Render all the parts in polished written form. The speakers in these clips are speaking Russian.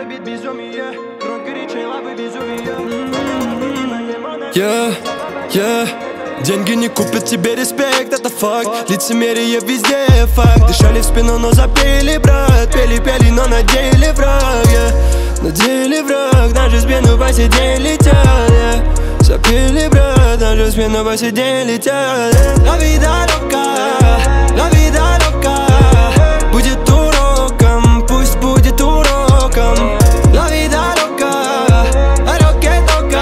это бит безумие. Кровь горячей лавы Везувия. Деньги не купят тебе респект, это факт. Лицемерие везде факт. Дышали в спину, но запели, брат. Пели, но надели враг, надели враг. Даже спину по сидень летят, запели, брат. Даже спину по сидень летят. La vida loca, la vida loca. Будет уроком, пусть будет уроком. La vida loca, a lo que toca.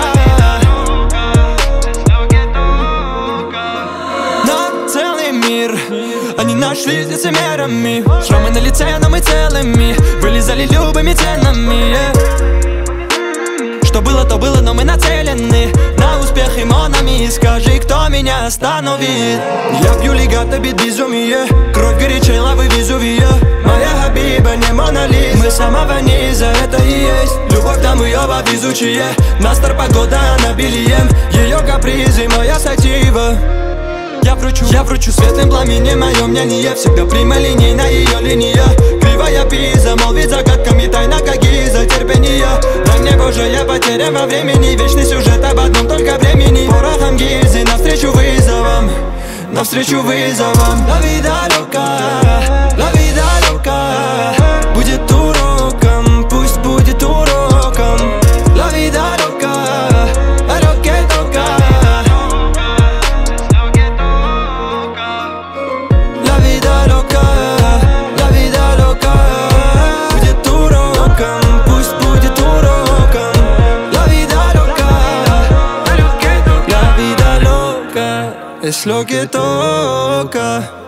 На целый мир они нашли с лицемерами. Шрамы на лице, но мы целыми. Вылезали любыми ценами, Что было, то было, но мы нацелены на успех и монами. Скажи, кто меня остановит? Я пью легато, бит безумие. Кровь горячей лавы Везувия. Моя Хабиба не монолит. Мы с самого низа, это и есть любовь, там мы оба везучие. Настор погода, она бельем. Ее капризы, моя сатива. Я вручу светлым пламенем мое мнение. Всегда прямолинейна ее линия. Кривая пиза, молвит загадками тайна, как гиза терпения. Дай мне, Боже, я потерян во времени. Вечный сюжет об одном только времени. Порохом гильзы навстречу вызовам, навстречу вызовам. La vida loca, la vida loca. Будет уроком, пусть будет уроком. La vida loca, a lo que toca. La vida loca, la vida loca. Будет уроком, пусть будет уроком. La vida loca, a lo que toca. La vida loca es lo que toca.